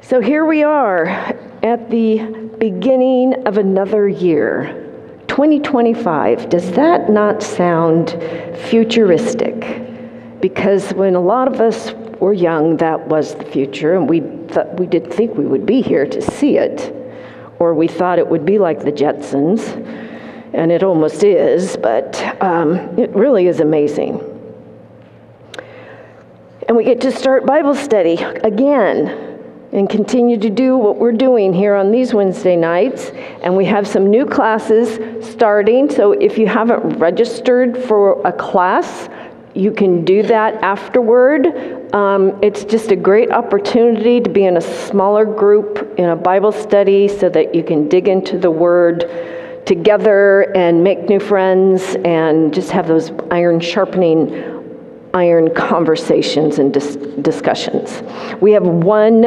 So here we are at the beginning of another year, 2025. Does that not sound futuristic? Because when a lot of us were young, that was the future, and we didn't think we would be here to see it, or we thought it would be like the Jetsons, and it almost is, but it really is amazing. And we get to start Bible study again and continue to do what we're doing here on these Wednesday nights. And we have some new classes starting, so if you haven't registered for a class, you can do that afterward. It's just a great opportunity to be in a smaller group in a Bible study so that you can dig into the Word together and make new friends and just have those iron conversations and discussions. We have one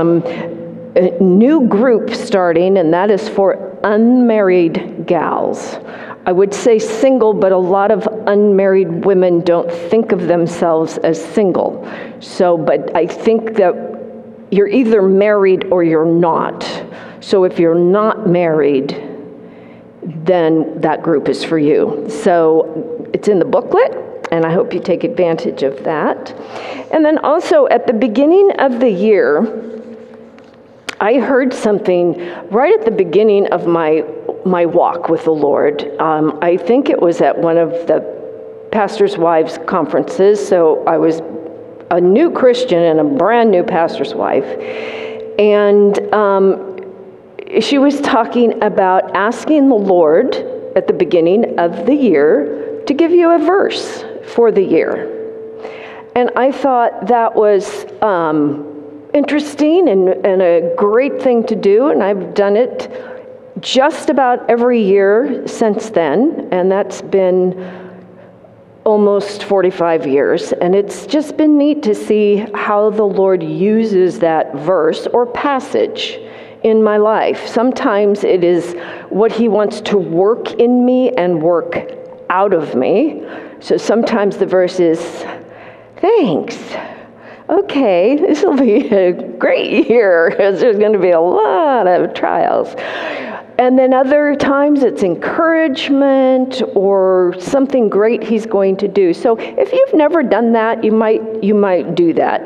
new group starting, and that is for unmarried gals. I would say single, but a lot of unmarried women don't think of themselves as single. But I think that you're either married or you're not. So if you're not married, then that group is for you. So it's in the booklet, and I hope you take advantage of that. And then also at the beginning of the year, I heard something right at the beginning of my walk with the Lord. I think it was at one of the pastor's wives' conferences. So I was a new Christian and a brand new pastor's wife. And she was talking about asking the Lord at the beginning of the year to give you a verse for the year. And I thought that was interesting and a great thing to do, and I've done it just about every year since then, and that's been almost 45 years, and it's just been neat to see how the Lord uses that verse or passage in my life. Sometimes it is what He wants to work in me and work out of me. So sometimes the verse is, thanks. Okay, this will be a great year because there's going to be a lot of trials. And then other times it's encouragement or something great He's going to do. So if you've never done that, you might do that.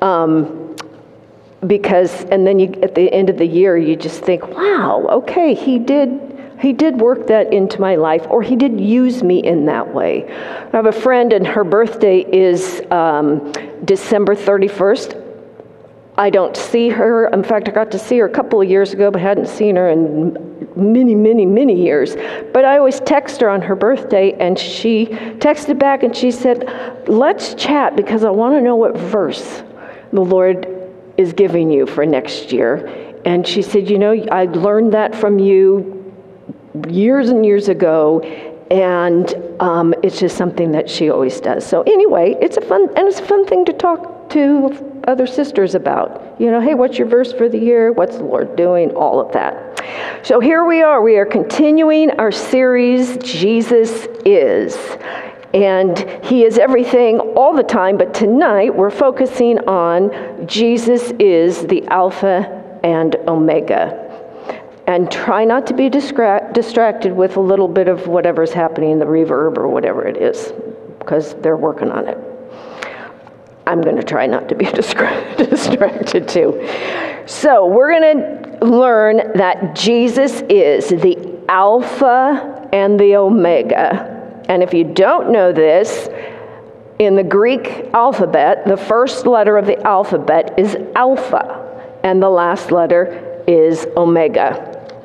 And then at the end of the year, you just think, wow, okay, He did work that into my life, or He did use me in that way. I have a friend, and her birthday is December 31st. I don't see her. In fact, I got to see her a couple of years ago, but hadn't seen her in many, many, many years. But I always text her on her birthday, and she texted back, and she said, let's chat, because I want to know what verse the Lord is giving you for next year. And she said, I learned that from you years and years ago, and it's just something that she always does. So anyway, it's a fun thing to talk to other sisters about. Hey, what's your verse for the year? What's the Lord doing? All of that. So here we are. We are continuing our series, Jesus Is. And He is everything all the time, but tonight we're focusing on Jesus is the Alpha and Omega. And try not to be distracted with a little bit of whatever's happening in the reverb or whatever it is, because they're working on it. I'm going to try not to be distracted too. So we're going to learn that Jesus is the Alpha and the Omega. And if you don't know this, in the Greek alphabet, the first letter of the alphabet is Alpha, and the last letter is Omega.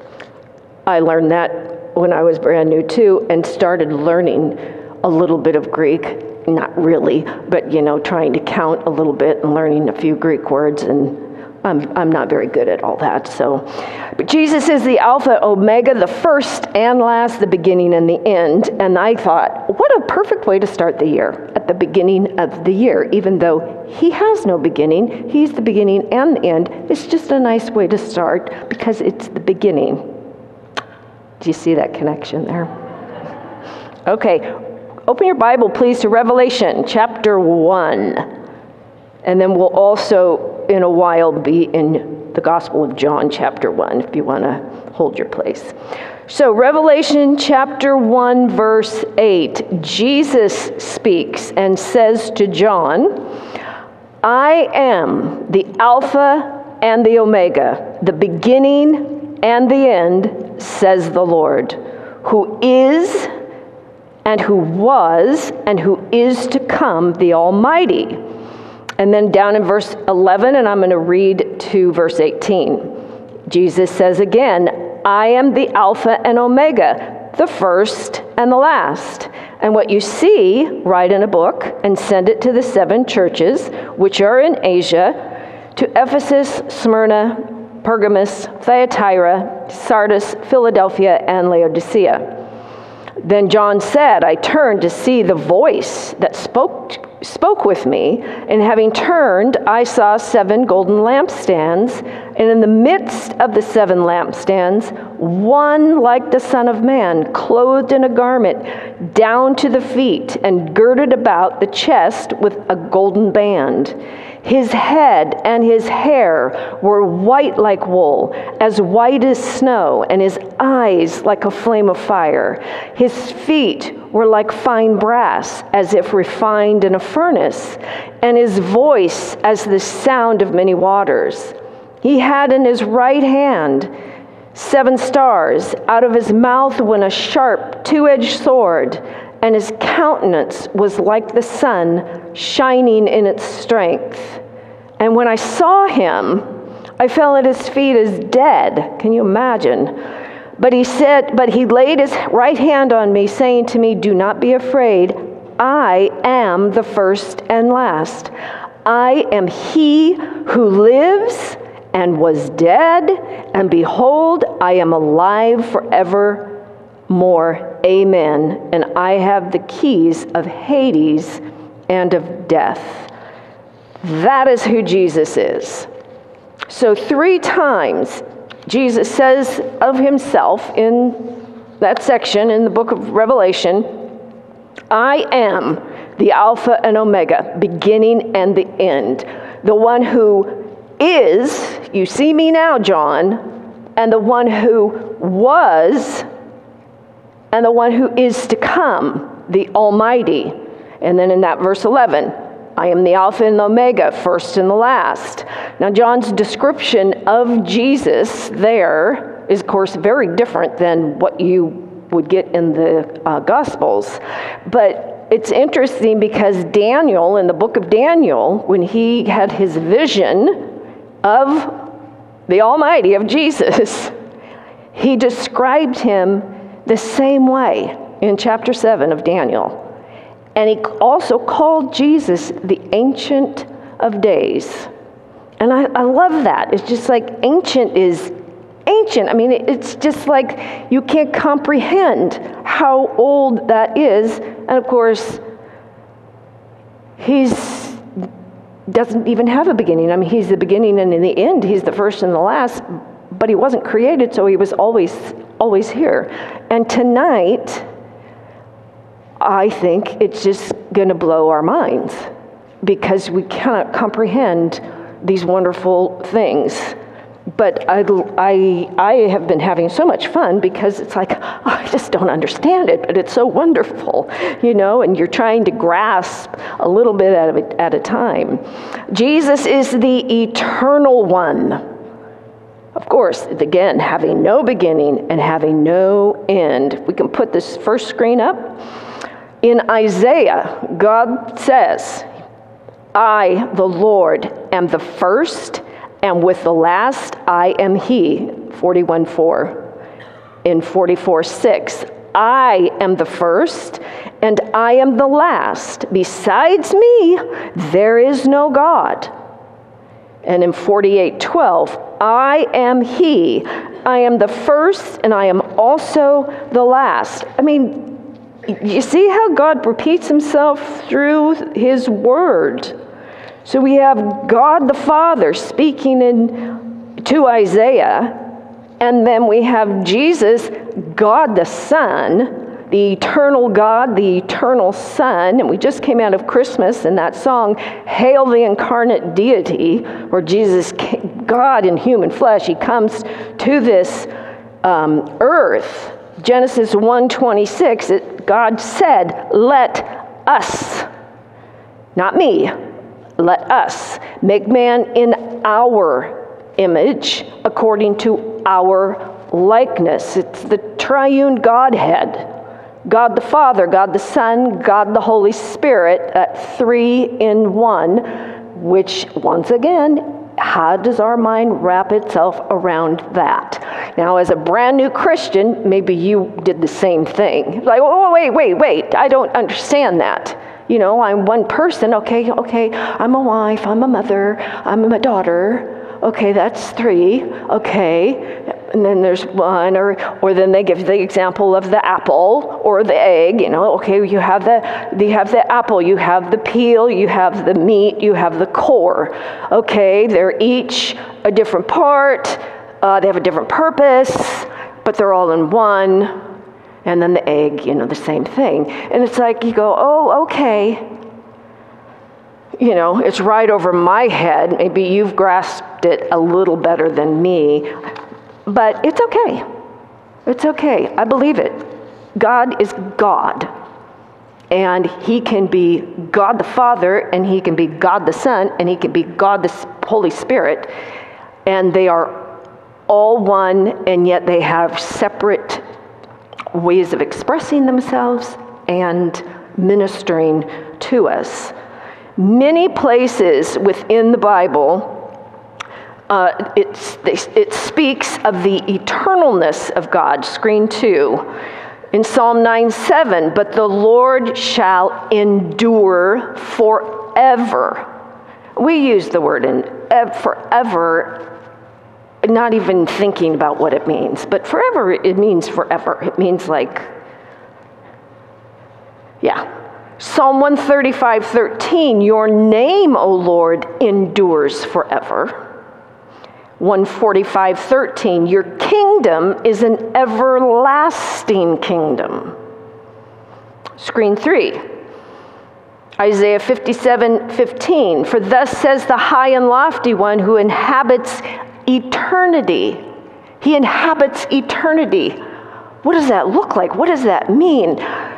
I learned that when I was brand new too, and started learning a little bit of Greek. Not really, but trying to count a little bit and learning a few Greek words, and I'm not very good at all that. But Jesus is the Alpha, Omega, the first and last, the beginning and the end. And I thought, what a perfect way to start the year, at the beginning of the year. Even though He has no beginning, He's the beginning and the end. It's just a nice way to start because it's the beginning. Do you see that connection there? Okay, open your Bible, please, to Revelation chapter 1. And then we'll also, in a while, be in the Gospel of John, chapter 1, if you want to hold your place. So Revelation chapter 1, verse 8, Jesus speaks and says to John, I am the Alpha and the Omega, the beginning and the end, says the Lord, who is and who was and who is to come, the Almighty. And then down in verse 11, and I'm going to read to verse 18. Jesus says again, I am the Alpha and Omega, the first and the last. And what you see, write in a book and send it to the 7 churches which are in Asia, to Ephesus, Smyrna, Pergamos, Thyatira, Sardis, Philadelphia, and Laodicea. Then John said, I turned to see the voice that spoke with me, and having turned, I saw 7 golden lampstands, and in the midst of the 7 lampstands, one like the Son of Man, clothed in a garment down to the feet, and girded about the chest with a golden band. His head and his hair were white like wool, as white as snow, and his eyes like a flame of fire. His feet were like fine brass, as if refined in a furnace, and his voice as the sound of many waters. He had in his right hand 7 stars. Out of his mouth went a sharp 2-edged sword, and his countenance was like the sun shining in its strength. And when I saw him, I fell at his feet as dead. Can you imagine? But he laid his right hand on me, saying to me, do not be afraid. I am the first and last. I am he who lives and was dead, and behold, I am alive forevermore. Amen. And I have the keys of Hades and of death. That is who Jesus is. So 3 times Jesus says of himself in that section in the book of Revelation, I am the Alpha and Omega, beginning and the end. The one who is, you see me now, John, and the one who was, and the one who is to come, the Almighty. And then in that verse 11, I am the Alpha and the Omega, first and the last. Now, John's description of Jesus there is, of course, very different than what you would get in the Gospels. But it's interesting because Daniel, in the book of Daniel, when he had his vision of the Almighty, of Jesus, he described him the same way in chapter 7 of Daniel. And he also called Jesus the Ancient of Days. And I love that. It's just like ancient is ancient. I mean, it's just like you can't comprehend how old that is. And of course, he doesn't even have a beginning. I mean, he's the beginning and in the end, he's the first and the last, but he wasn't created, so he was always here. And tonight, I think it's just going to blow our minds because we cannot comprehend these wonderful things. But I have been having so much fun because it's like, I just don't understand it, but it's so wonderful, and you're trying to grasp a little bit at a time. Jesus is the eternal one. Of course, again, having no beginning and having no end. We can put this first screen up. In Isaiah, God says, I, the Lord, am the first, and with the last I am he, 41:4. In 44:6, I am the first, and I am the last. Besides me, there is no God. And in 48:12, I am he. I am the first, and I am also the last. I mean, you see how God repeats himself through his word. So we have God the Father speaking to Isaiah, and then we have Jesus, God the Son, the eternal God, the eternal Son. And we just came out of Christmas in that song, Hail the Incarnate Deity, where God in human flesh. He comes to this earth. Genesis 1:26, God said, let us, not me, let us make man in our image according to our likeness. It's the triune Godhead. God the Father, God the Son, God the Holy Spirit, that 3 in 1, which once again, how does our mind wrap itself around that? Now, as a brand new Christian, maybe you did the same thing. Like, oh, wait, I don't understand that. You know, I'm one person, okay, I'm a wife, I'm a mother, I'm a daughter. Okay, that's 3, okay. And then there's 1, or then they give the example of the apple or the egg, you know, okay, you have the apple, you have the peel, you have the meat, you have the core. Okay, they're each a different part, they have a different purpose, but they're all in one. And then the egg, you know, the same thing. And it's like you go, oh, okay. You know, it's right over my head. Maybe you've grasped it a little better than me. But it's okay. It's okay. I believe it. God is God. And he can be God the Father, and he can be God the Son, and he can be God the Holy Spirit. And they are all one, and yet they have separate ways of expressing themselves and ministering to us. Many places within the Bible, it speaks of the eternalness of God. Screen 2. In Psalm 9:7, but the Lord shall endure forever. We use the word forever, not even thinking about what it means. But forever, it means forever. It means like, yeah. Psalm 135:13, your name, O Lord, endures forever. 145:13, your kingdom is an everlasting kingdom. Screen 3. Isaiah 57:15, for thus says the high and lofty one who inhabits eternity. He inhabits eternity. What does that look like? What does that mean?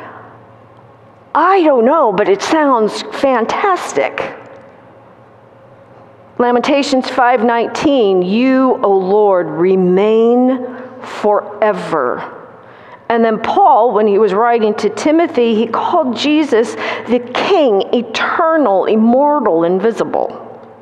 I don't know, but it sounds fantastic. Lamentations 5:19, you, O Lord, remain forever. And then Paul, when he was writing to Timothy, he called Jesus the King, eternal, immortal, invisible.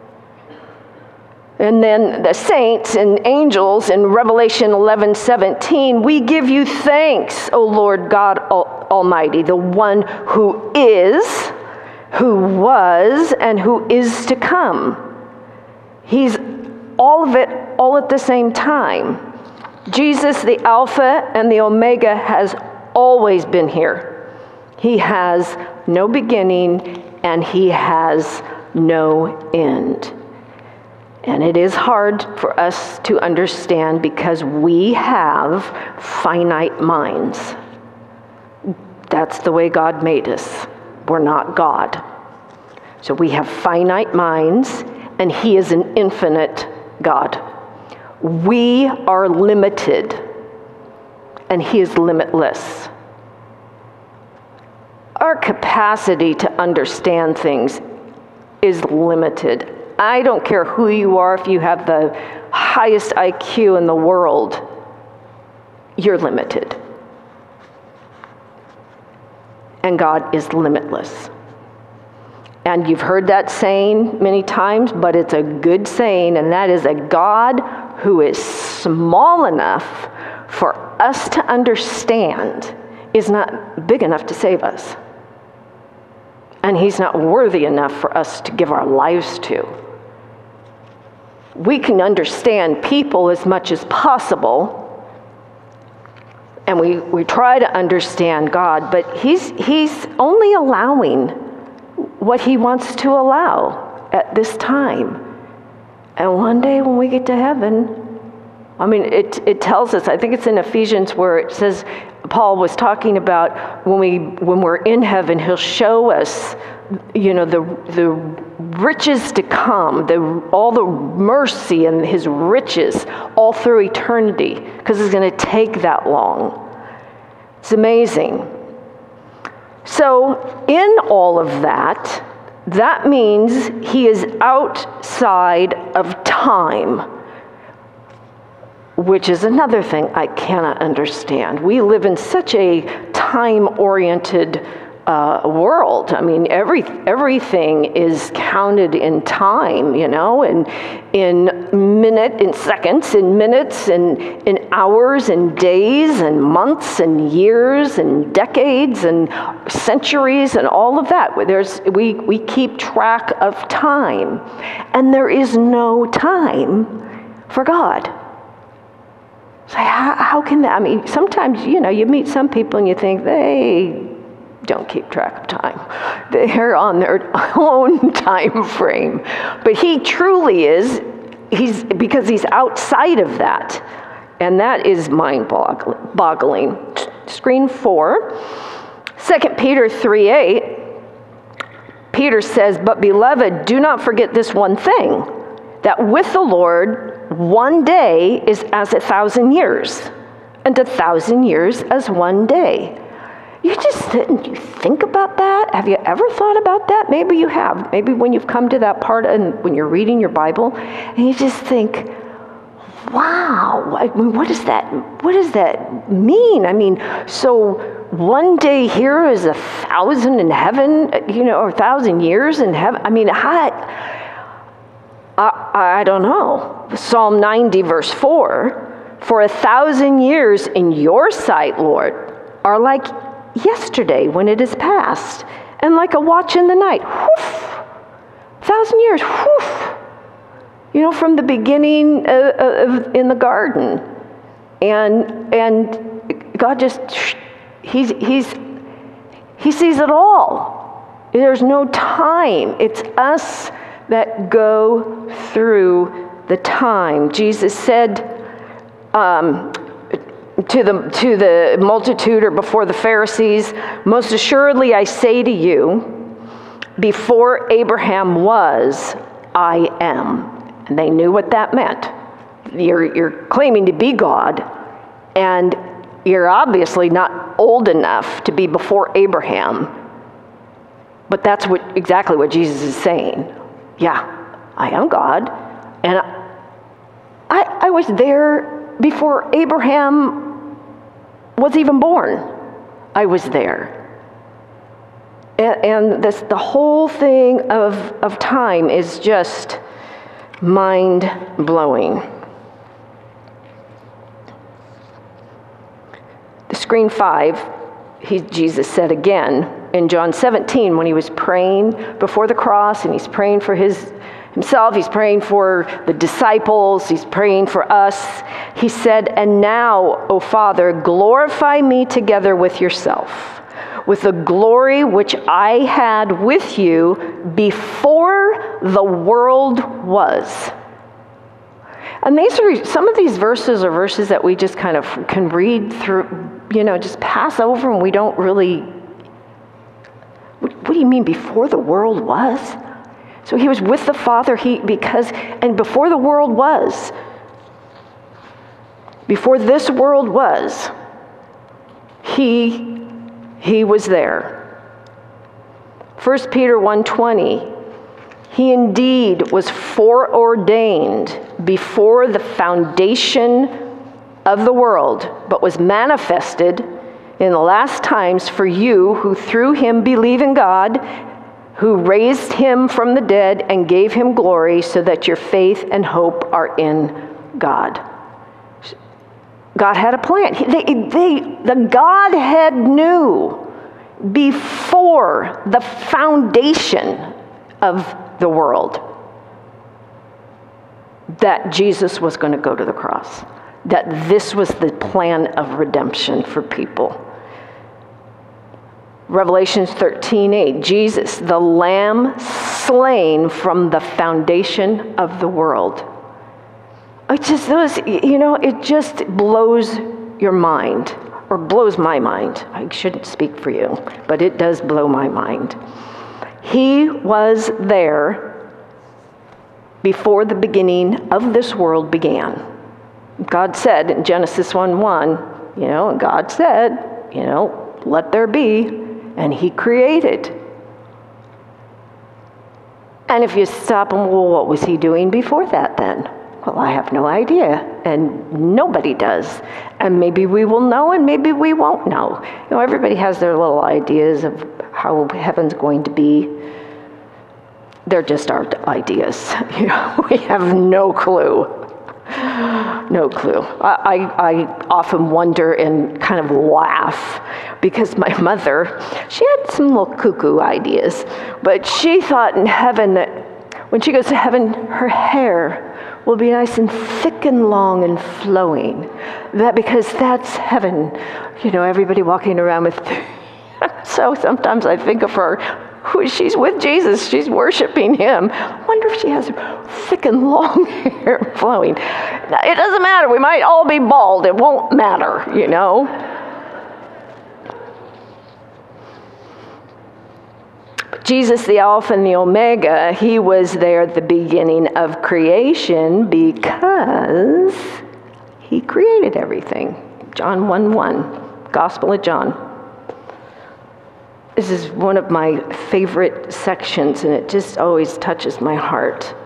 And then the saints and angels in Revelation 11:17, we give you thanks, O Lord God Almighty, the one who is, who was, and who is to come. He's all of it, all at the same time. Jesus, the Alpha and the Omega, has always been here. He has no beginning and he has no end. And it is hard for us to understand because we have finite minds. That's the way God made us. We're not God. So we have finite minds, and he is an infinite God. We are limited, and he is limitless. Our capacity to understand things is limited. I don't care who you are, if you have the highest IQ in the world, you're limited. And God is limitless. And you've heard that saying many times, but it's a good saying, and that is a God who is small enough for us to understand is not big enough to save us. And he's not worthy enough for us to give our lives to. We can understand people as much as possible, and we try to understand God, but he's only allowing what he wants to allow at this time. And one day when we get to heaven, I mean, it tells us, I think it's in Ephesians where it says, Paul was talking about when we're in heaven, he'll show us the riches to come, all the mercy and his riches all through eternity, because it's going to take that long. It's amazing. So in all of that, that means he is outside of time, which is another thing I cannot understand. We live in such a time-oriented world. I mean, everything is counted in time, and in seconds, in minutes, in hours, and days, and months, and years, and decades, and centuries, and all of that. We keep track of time, and there is no time for God. So how can that? I mean, sometimes you meet some people and you think they don't keep track of time. They're on their own time frame. But he truly is, because he's outside of that. And that is mind-boggling. Screen 4, 2 Peter 3:8, Peter says, "But beloved, do not forget this one thing, that with the Lord, one day is as 1,000 years, and 1,000 years as one day." You just sit and you think about that. Have you ever thought about that? Maybe you have. Maybe when you've come to that part and when you're reading your Bible, and you just think, wow, I mean, what does that mean? I mean, so one day here is 1,000 in heaven, or 1,000 years in heaven. I mean, I don't know. Psalm 90, verse 4, "For 1,000 years in your sight, Lord, are like yesterday when it is past, and like a watch in the night." Whoof! 1,000 years, whoof! From the beginning in the garden. And God just, he sees it all. There's no time. It's us that go through the time. Jesus said to the multitude, or before the Pharisees, "Most assuredly I say to you, before Abraham was, I am." And they knew what that meant. You're claiming to be God, and you're obviously not old enough to be before Abraham. But that's exactly what Jesus is saying. Yeah, I am God, and I was there before Abraham was even born. I was there. And the whole thing of time is just mind-blowing. The screen 5, Jesus said again in John 17, when he was praying before the cross, and he's praying for himself, he's praying for the disciples, he's praying for us. He said, "And now, O Father, glorify me together with yourself, with the glory which I had with you before the world was." And some of these verses are verses that we just kind of can read through, just pass over, and we don't really, what do you mean before the world was? So he was with the Father, and before the world was, before this world was, he was there. 1 Peter 1:20, "He indeed was foreordained before the foundation of the world, but was manifested in the last times for you who through him believe in God, who raised him from the dead and gave him glory, so that your faith and hope are in God." God had a plan. The Godhead knew before the foundation of the world that Jesus was going to go to the cross, that this was the plan of redemption for people. Revelation 13:8, Jesus, the Lamb slain from the foundation of the world. It just blows your mind, or blows my mind. I shouldn't speak for you, but it does blow my mind. He was there before the beginning of this world began. God said in Genesis 1:1, God said, let there be, and he created. And if you stop him, well, what was he doing before that then? Well, I have no idea, and nobody does. And maybe we will know, and maybe we won't know. Everybody has their little ideas of how heaven's going to be. They're just our ideas. We have no clue. No clue. I often wonder and kind of laugh because my mother, she had some little cuckoo ideas, but she thought in heaven that when she goes to heaven, her hair will be nice and thick and long and flowing. That because that's heaven. Everybody walking around with. So sometimes I think of her. She's with Jesus. She's worshiping him. I wonder if she has thick and long hair flowing. It doesn't matter. We might all be bald. It won't matter, Jesus, the Alpha and the Omega, he was there at the beginning of creation because he created everything. John 1:1, Gospel of John. This is one of my favorite sections, and it just always touches my heart.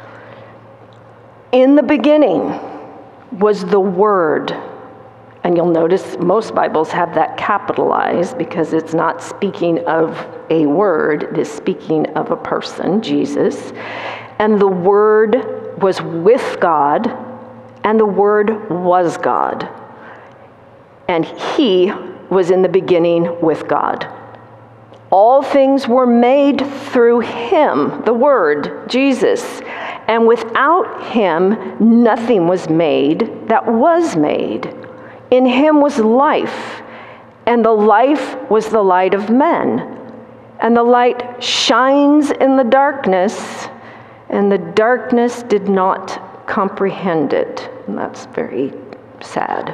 In the beginning was the Word. And you'll notice most Bibles have that capitalized because it's not speaking of a word, it is speaking of a person, Jesus. And the Word was with God, and the Word was God. And he was in the beginning with God. All things were made through him, the Word, Jesus. And without him, nothing was made that was made. In him was life, and the life was the light of men. And the light shines in the darkness, and the darkness did not comprehend it. And that's very sad.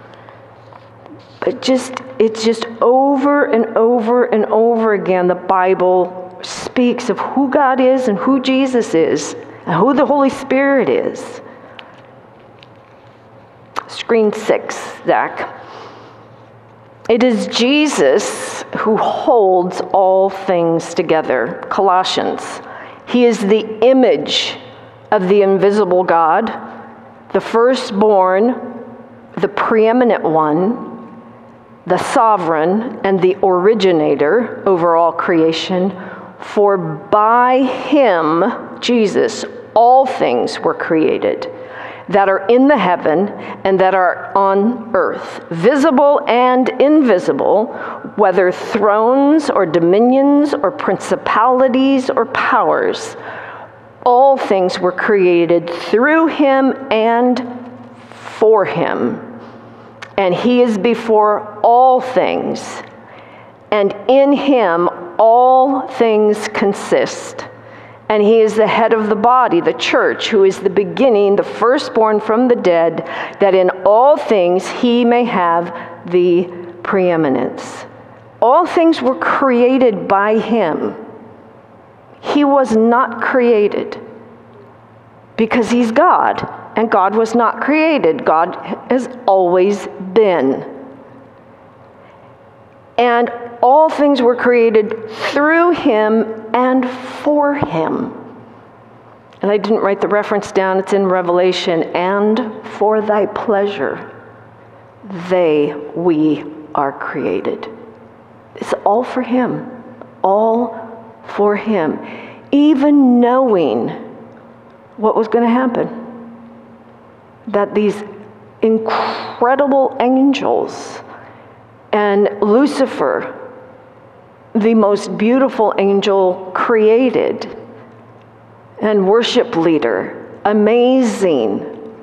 But it's just over and over and over again, the Bible speaks of who God is and who Jesus is and who the Holy Spirit is. Screen 6, Zach. It is Jesus who holds all things together. Colossians. He is the image of the invisible God, the firstborn, the preeminent one, the sovereign and the originator over all creation. For by him, Jesus, all things were created that are in the heaven and that are on earth, visible and invisible, whether thrones or dominions or principalities or powers. All things were created through him and for him. And he is before all things, and in him all things consist. And he is the head of the body, the church, who is the beginning, the firstborn from the dead, that in all things he may have the preeminence. All things were created by him. He was not created because he's God. And God was not created. God has always been. And all things were created through him and for him. And I didn't write the reference down. It's in Revelation. And for thy pleasure, we are created. It's all for him. All for him. Even knowing what was going to happen. That these incredible angels and Lucifer, the most beautiful angel created and worship leader, amazing,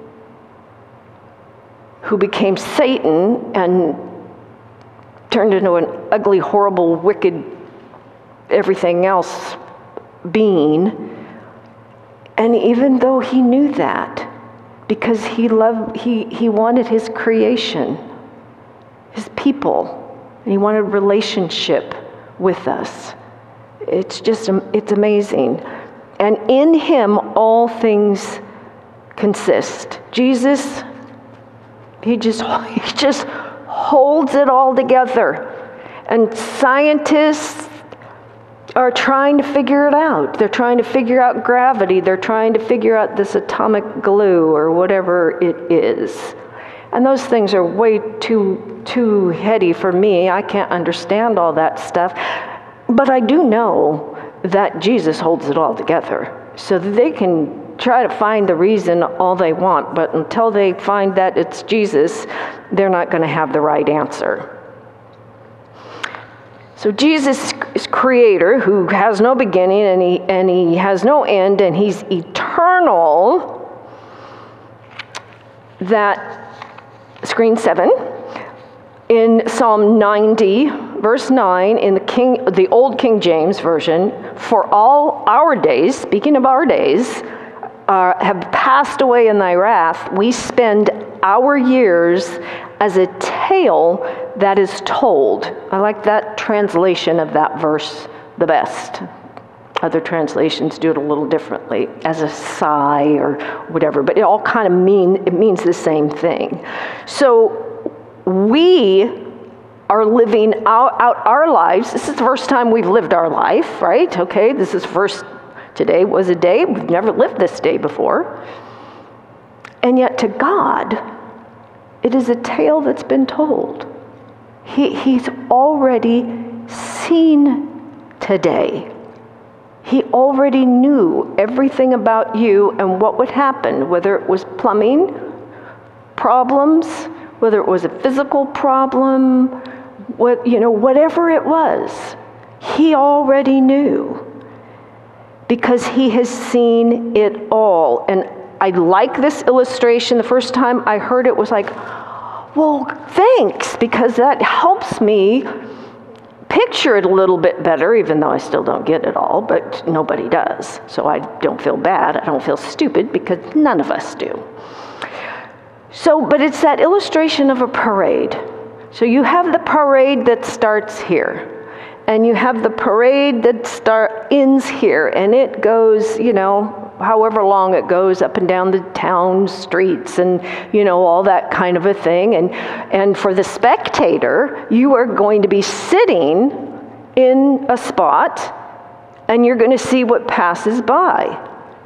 who became Satan and turned into an ugly, horrible, wicked, everything else being. And even though he knew that, because he wanted his creation, his people, and he wanted relationship with us. It's amazing. And in him, all things consist. Jesus, he just holds it all together. And scientists are trying to figure it out. They're trying to figure out gravity. They're trying to figure out this atomic glue or whatever it is. And those things are way too heady for me. I can't understand all that stuff. But I do know that Jesus holds it all together. So they can try to find the reason all they want, but until they find that it's Jesus, they're not going to have the right answer. So Jesus is creator who has no beginning and he has no end, and he's eternal. That screen 7 in Psalm 90 verse 9 in the old King James version, for all our days, speaking of our days, have passed away in thy wrath. We spend our years as a tale that is told. I like that translation of that verse the best. Other translations do it a little differently, as a sigh or whatever, but it all kind of means the same thing. So we are living out our lives. This is the first time we've lived our life, right? Okay, today was a day. We've never lived this day before. And yet to God, it is a tale that's been told. He's already seen today. He already knew everything about you and what would happen, whether it was plumbing problems, whether it was a physical problem, whatever it was. He already knew because he has seen it all. And I like this illustration. The first time I heard it was like, well, thanks, because that helps me picture it a little bit better, even though I still don't get it all, but nobody does. So I don't feel bad. I don't feel stupid because none of us do. But it's that illustration of a parade. So you have the parade that starts here, and you have the parade that ends here, and it goes, however long it goes up and down the town streets and, all that kind of a thing. And for the spectator, you are going to be sitting in a spot and you're going to see what passes by.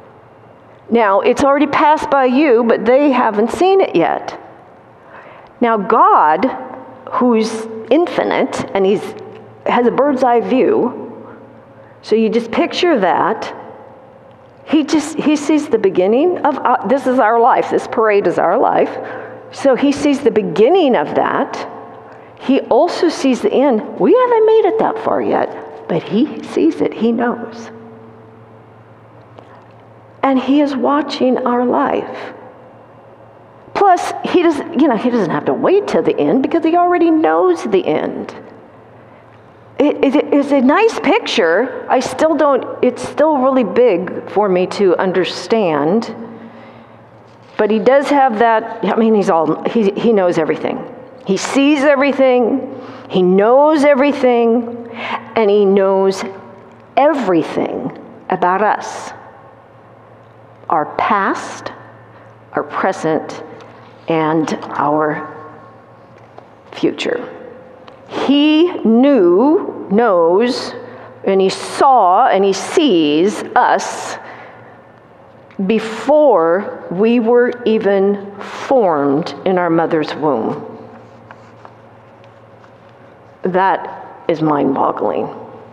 Now, it's already passed by you, but they haven't seen it yet. Now, God, who's infinite and has a bird's eye view, so you just picture that. He sees the beginning of, this is our life, this parade is our life. So he sees the beginning of that. He also sees the end. We haven't made it that far yet, but he sees it, he knows. And he is watching our life. Plus, he doesn't have to wait till the end because he already knows the end. It is a nice picture. It's still really big for me to understand. But he does have that, he knows everything. He sees everything, he knows everything, and he knows everything about us. Our past, our present, and our future. He knows, and he saw, and he sees us before we were even formed in our mother's womb. That is mind-boggling.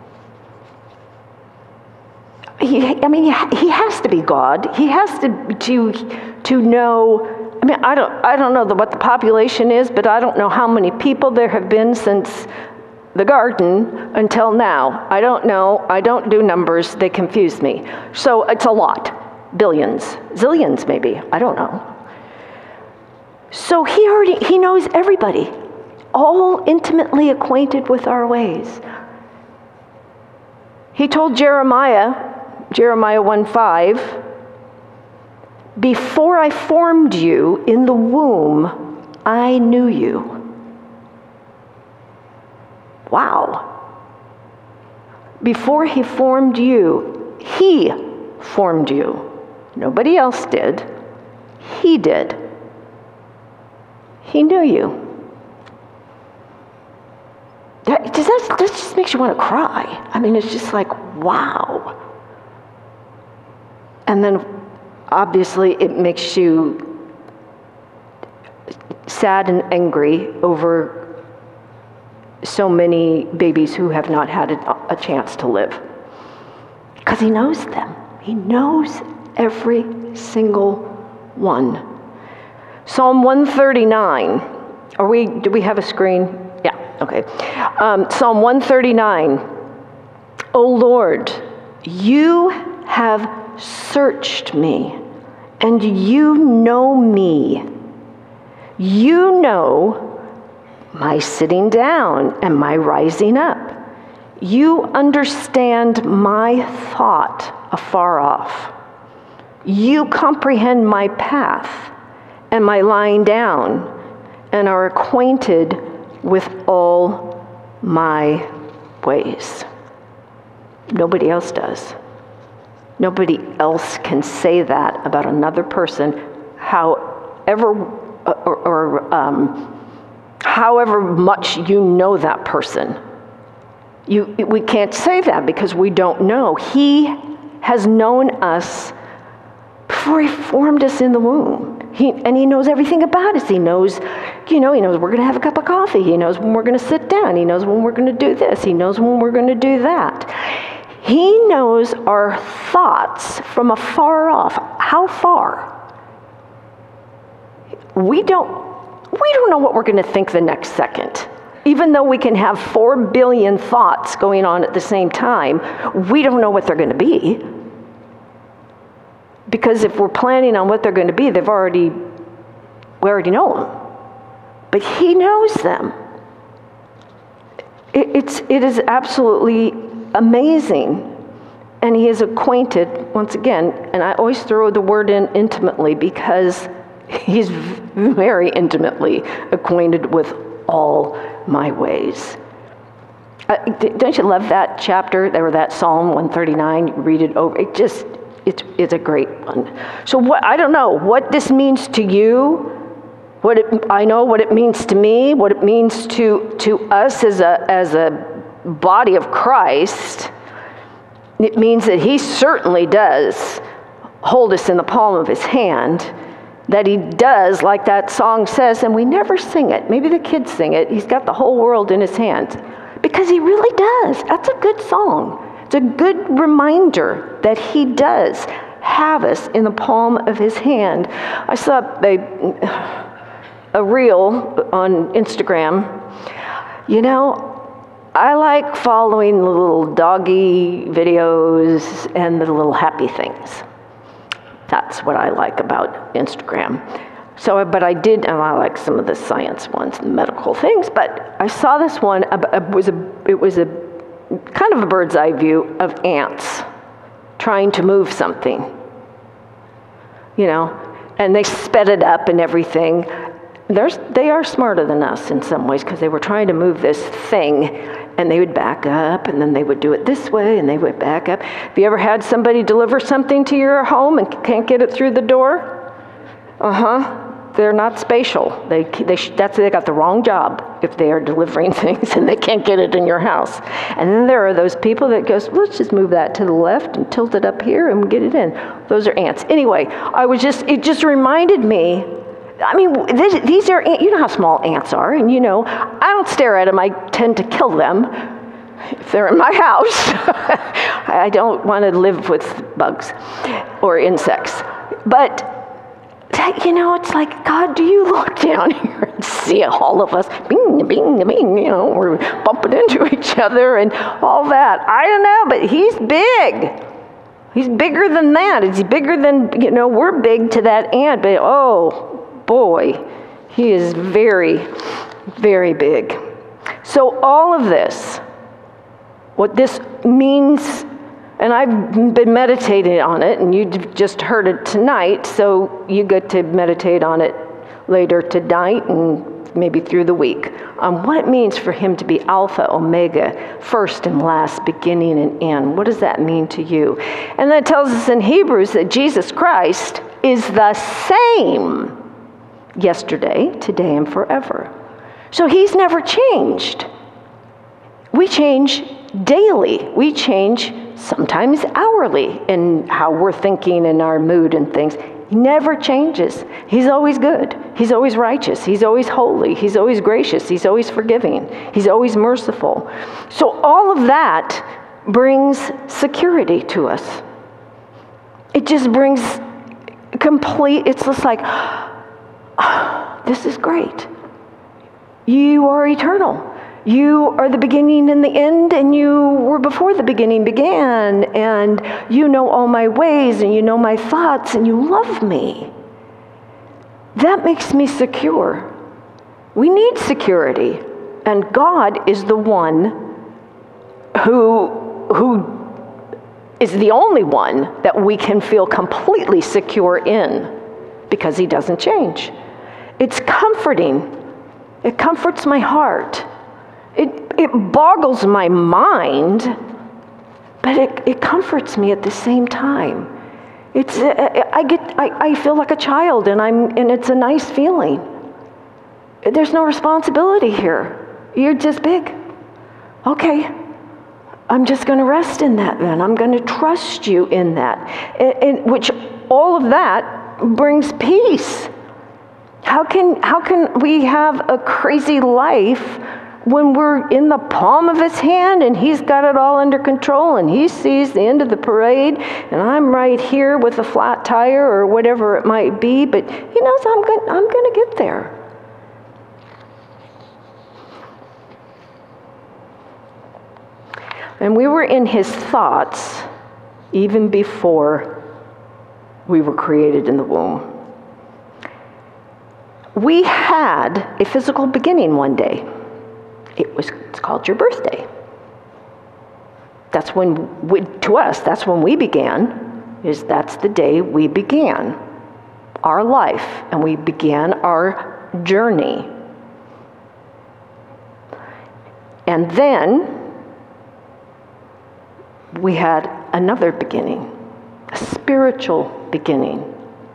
He has to be God. He has to know. I don't know what the population is, but I don't know how many people there have been since the garden until now. I don't know. I don't do numbers. They confuse me. So it's a lot. Billions. Zillions maybe. I don't know. So he knows everybody. All intimately acquainted with our ways. He told Jeremiah 1:5, before I formed you in the womb, I knew you. Wow. Before he formed you, he formed you. Nobody else did. He did. He knew you. That just makes you want to cry. I mean, it's just like, wow. And then, obviously, it makes you sad and angry over so many babies who have not had a chance to live. Because he knows them. He knows every single one. Psalm 139. Do we have a screen? Yeah, okay. Psalm 139. O Lord, you have searched me, and you know me. You know my sitting down and my rising up. You understand my thought afar off. You comprehend my path and my lying down, and are acquainted with all my ways. Nobody else does. Nobody else can say that about another person, however much you know that person. We can't say that because we don't know. He has known us before he formed us in the womb. And he knows everything about us. He knows, he knows we're going to have a cup of coffee. He knows when we're going to sit down. He knows when we're going to do this. He knows when we're going to do that. He knows our thoughts from afar off. How far? We don't know what we're going to think the next second. Even though we can have 4 billion thoughts going on at the same time, we don't know what they're going to be. Because if we're planning on what they're going to be, we already know them. But he knows them. It is absolutely amazing. And he is acquainted, once again, and I always throw the word in intimately because he's very intimately acquainted with all my ways. Don't you love that chapter, or that Psalm 139? You read it over. It's a great one. So I don't know what this means to you. I know what it means to me. What it means to us as a body of Christ. It means that he certainly does hold us in the palm of his hand. That he does, like that song says, and we never sing it. Maybe the kids sing it. He's got the whole world in his hands. Because he really does. That's a good song. It's a good reminder that he does have us in the palm of his hand. I saw a reel on Instagram. I like following the little doggy videos and the little happy things. That's what I like about Instagram. But I like some of the science ones, the medical things, but I saw this one, it was a kind of a bird's eye view of ants trying to move something, and they sped it up and everything. They are smarter than us in some ways because they were trying to move this thing, and they would back up, and then they would do it this way, and they would back up. Have you ever had somebody deliver something to your home and can't get it through the door? They're not spatial. They got the wrong job if they are delivering things and they can't get it in your house. And then there are those people that goes, let's just move that to the left and tilt it up here and get it in. Those are ants. Anyway, it just reminded me. I mean, these are ants. You know how small ants are, and I don't stare at them. I tend to kill them if they're in my house. I don't want to live with bugs or insects. But it's like, God, do you look down here and see all of us, bing, bing, bing, we're bumping into each other and all that. I don't know, but he's big. He's bigger than that. He's bigger than, we're big to that ant, but oh boy, he is very, very big. So all of this, what this means, and I've been meditating on it, and you just heard it tonight, so you get to meditate on it later tonight and maybe through the week. on what it means for him to be Alpha, Omega, first and last, beginning and end. What does that mean to you? And that tells us in Hebrews that Jesus Christ is the same yesterday, today, and forever. So he's never changed. We change daily. We change sometimes hourly in how we're thinking and our mood and things. He never changes. He's always good. He's always righteous. He's always holy. He's always gracious. He's always forgiving. He's always merciful. So all of that brings security to us. It just brings it's just like, this is great. You are eternal. You are the beginning and the end, and you were before the beginning began, and you know all my ways, and you know my thoughts, and you love me. That makes me secure. We need security, and God is the one who is the only one that we can feel completely secure in, because he doesn't change. It's comforting. It comforts my heart. It boggles my mind, but it comforts me at the same time. I feel like a child, and it's a nice feeling. There's no responsibility here. You're just big. Okay, I'm just going to rest in that then. I'm going to trust you in that, in which all of that brings peace. How can we have a crazy life when we're in the palm of his hand and he's got it all under control and he sees the end of the parade and I'm right here with a flat tire or whatever it might be, but he knows I'm going to get there. And we were in his thoughts even before we were created in the womb. We had a physical beginning one day. It's called your birthday. That's when, to us, that's when we began, that's the day we began our life, and we began our journey. And then we had another beginning, a spiritual beginning.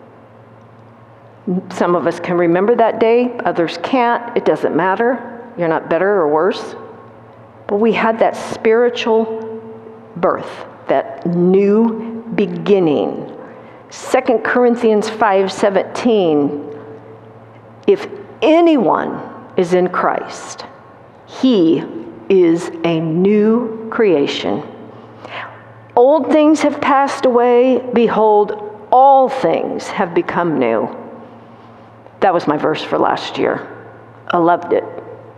Some of us can remember that day, others can't. It doesn't matter. You're not better or worse. But we had that spiritual birth, that new beginning. 2 Corinthians 5:17, if anyone is in Christ, he is a new creation. Old things have passed away. Behold, all things have become new. That was my verse for last year. I loved it.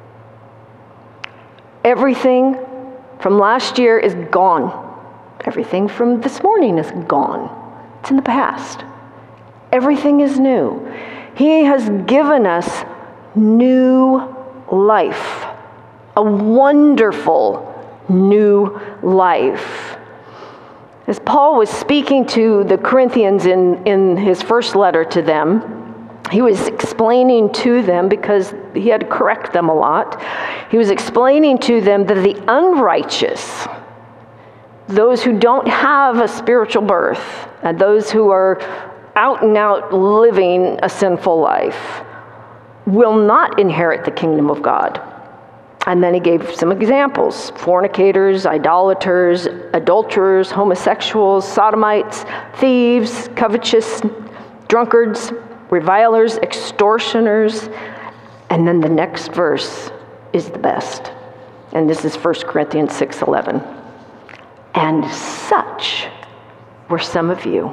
Everything from last year is gone. Everything from this morning is gone. It's in the past. Everything is new. He has given us new life, a wonderful new life. As Paul was speaking to the Corinthians in his first letter to them, he was explaining to them, because he had to correct them a lot, he was explaining to them that the unrighteous, those who don't have a spiritual birth, and those who are out and out living a sinful life, will not inherit the kingdom of God. And then he gave some examples: fornicators, idolaters, adulterers, homosexuals, sodomites, thieves, covetous, drunkards, revilers, extortioners. And then the next verse is the best. And this is 1 Corinthians 6:11. And such were some of you.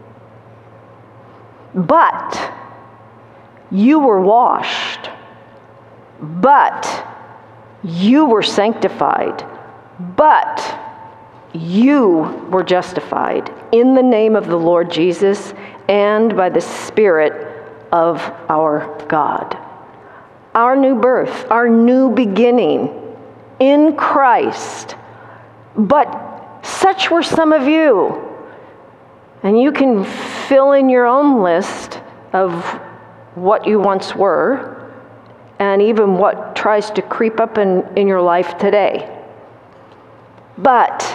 But you were washed. But you were sanctified. But you were justified in the name of the Lord Jesus and by the Spirit of our God. Our new birth, our new beginning in Christ. But such were some of you. And you can fill in your own list of what you once were, and even what tries to creep up in your life today. But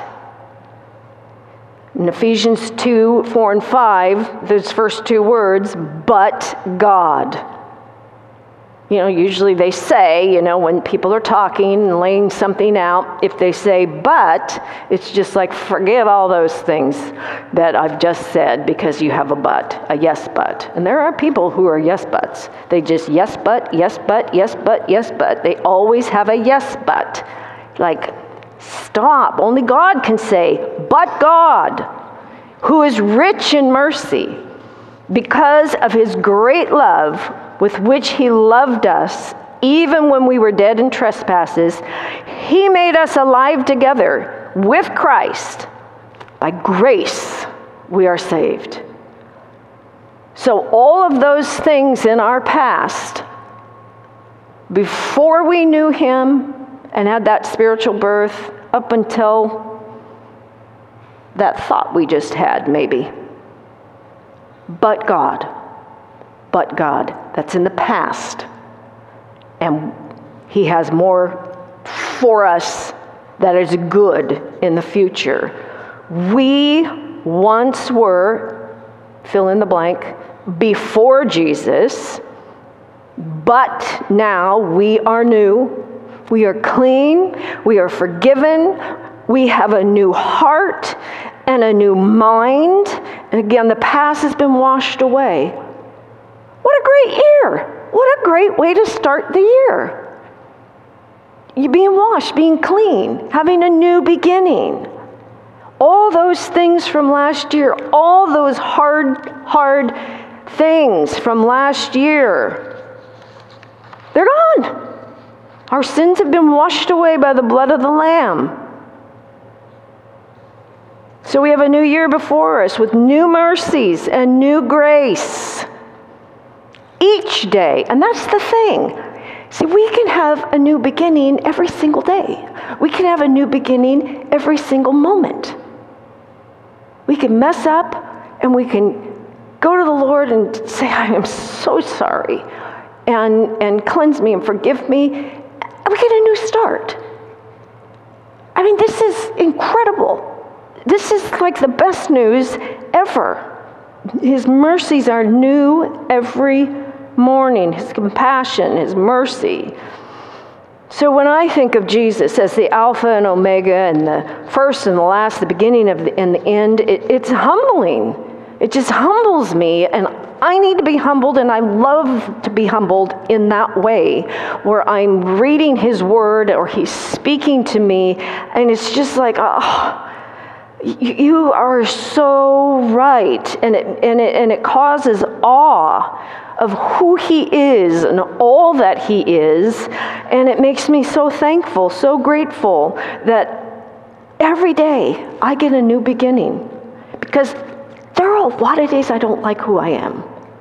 in Ephesians 2, 4, and 5, those first two words, but God. Usually they say, when people are talking and laying something out, if they say but, it's just like, forget all those things that I've just said because you have a yes but. And there are people who are yes buts. They just yes but, yes but, yes but, yes but. They always have a yes but. Like, stop. Only God can say, but God, who is rich in mercy, because of his great love with which he loved us, even when we were dead in trespasses, he made us alive together with Christ. By grace, we are saved. So all of those things in our past, before we knew him and had that spiritual birth, up until that thought we just had, maybe. But God, that's in the past. And he has more for us that is good in the future. We once were, fill in the blank, before Jesus, but now we are new. We are clean. We are forgiven. We have a new heart and a new mind. And again, the past has been washed away. What a great year. What a great way to start the year. You being washed, being clean, having a new beginning. All those things from last year, all those hard things from last year, they're gone. Our sins have been washed away by the blood of the Lamb. So we have a new year before us with new mercies and new grace each day. And that's the thing. See, we can have a new beginning every single day. We can have a new beginning every single moment. We can mess up and we can go to the Lord and say, I am so sorry, and cleanse me and forgive me. And we get a new start. I mean, this is incredible. This is like the best news ever. His mercies are new every morning. His compassion, his mercy. So when I think of Jesus as the Alpha and Omega and the first and the last, the beginning and the end, it's humbling. It just humbles me, and I need to be humbled, and I love to be humbled in that way, where I'm reading his word or he's speaking to me, and it's just like, oh, you are so right, and it causes awe of who he is and all that he is, and it makes me so thankful, so grateful that every day I get a new beginning, because there are a lot of days I don't like who I am.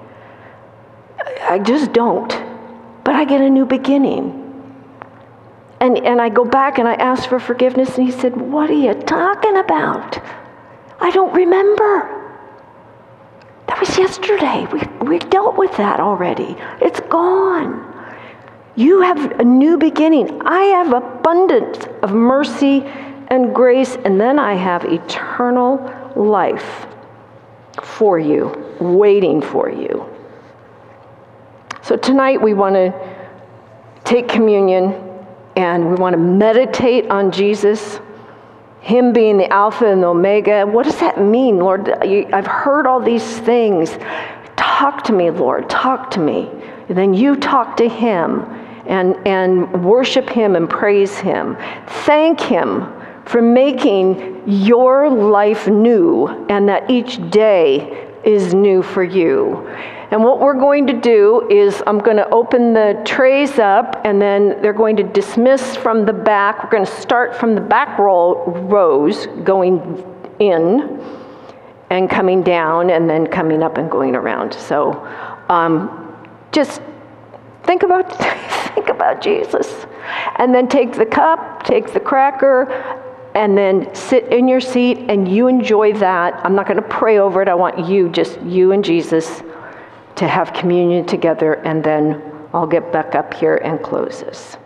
I just don't, but I get a new beginning. And I go back and I ask for forgiveness, and he said, what are you talking about? I don't remember. That was yesterday. We dealt with that already. It's gone. You have a new beginning. I have abundance of mercy and grace, and then I have eternal life for you, waiting for you. So tonight we want to take communion, and we want to meditate on Jesus, him being the Alpha and the Omega. What does that mean, Lord? I've heard all these things. Talk to me, Lord. Talk to me. And then you talk to him and worship him and praise him. Thank him for making your life new, and that each day is new for you. And what we're going to do is I'm going to open the trays up, and then they're going to dismiss from the back. We're going to start from the back rows, going in and coming down, and then coming up and going around. So just think about Jesus. And then take the cup, take the cracker, and then sit in your seat and you enjoy that. I'm not going to pray over it. I want you and Jesus to have communion together, and then I'll get back up here and close this.